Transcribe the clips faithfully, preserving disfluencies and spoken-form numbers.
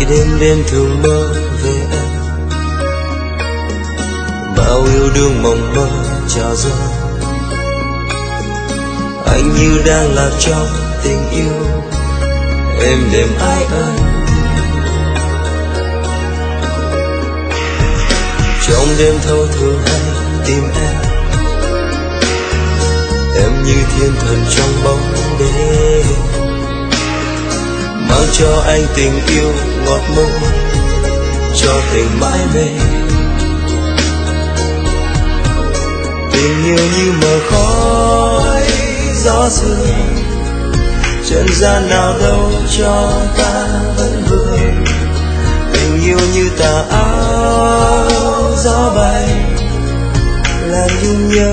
đêm đêm thường mơ về em, bao yêu đương mộng mơ trào dâng. Anh như đang lạc trong tình yêu êm đềm ai ơi. Trong đêm thâu thường hay tìm em, em như thiên thần trong bóng đêm, mang cho anh tình yêu ngọt môi, cho tình mãi mê. Tình yêu như mờ khói gió sương, trần gian nào đâu cho ta vẫn vương. Tình yêu như tà áo gió bay, làm nhung nhớ.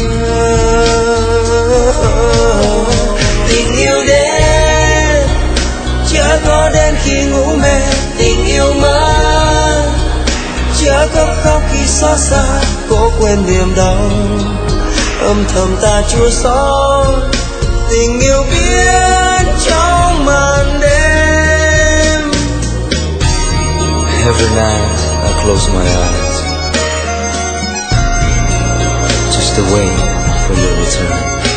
Tình yêu đến chớ có đến khi ngủ mê, tình yêu mơ chớ có khóc khi xót xa. Cố quên niềm đau âm thầm ta chua xót, tình yêu biến trong màn đêm. Every night I close my eyes just to wait for your return,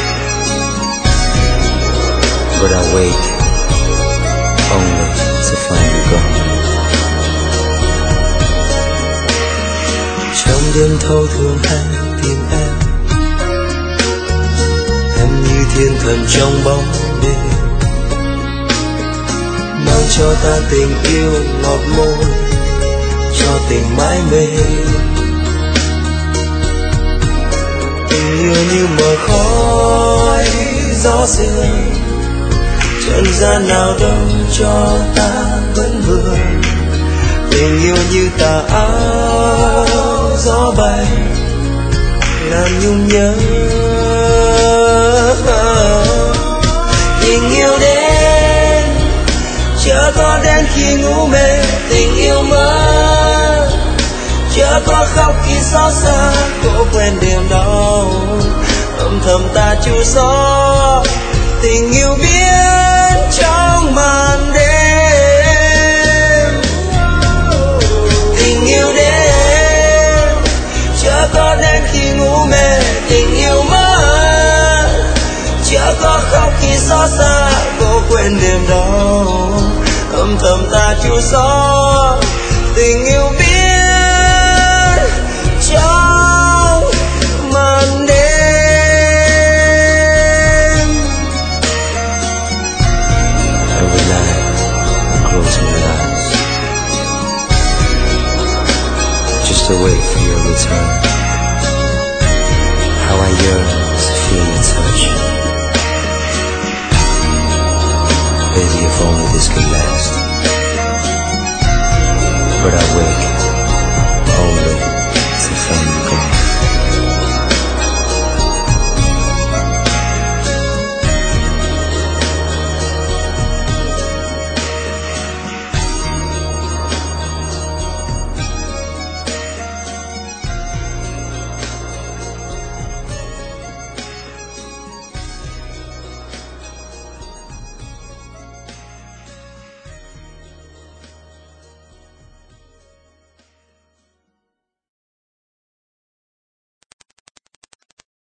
but I wait only to find you gone. Trong đêm thâu thường hay tìm em, em như thiên thần trong bóng đêm, mang cho ta tình yêu ngọt môi, cho tình mãi mê. Tình yêu như mờ khói gió sương, trần gian nào đâu cho ta vẫn vương. Tình yêu như tà áo gió bay, làm nhung nhớ. Tình yêu đến chớ có đến khi ngủ mê, tình yêu mơ chớ có khóc khi xót xa. Cố quên niềm đau âm thầm ta chua xót, tình yêu biến trong màn đêm. Tình yêu đến chớ có đến khi ngủ mê, tình yêu mơ chớ có khóc khi xót xa. Cố quên niềm đau âm thầm ta chua xót, tình yêu biến trong màn đêm. Every night I close my eyes just to wait for your return. How I yearn to feel your touch. Baby, if only this could last, but I wake only to find you gone.